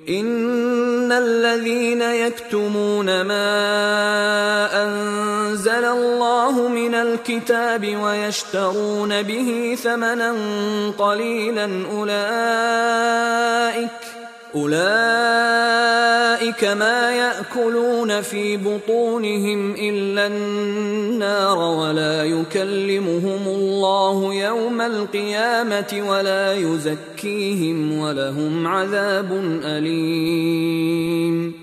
إن الذين يكتمون ما أنزل الله من الكتاب ويشترون به ثمنا قليلا أولئك ما يأكلون في بطونهم إلا النار ولا يكلمهم الله يوم القيامة ولا يزكيهم ولهم عذاب أليم.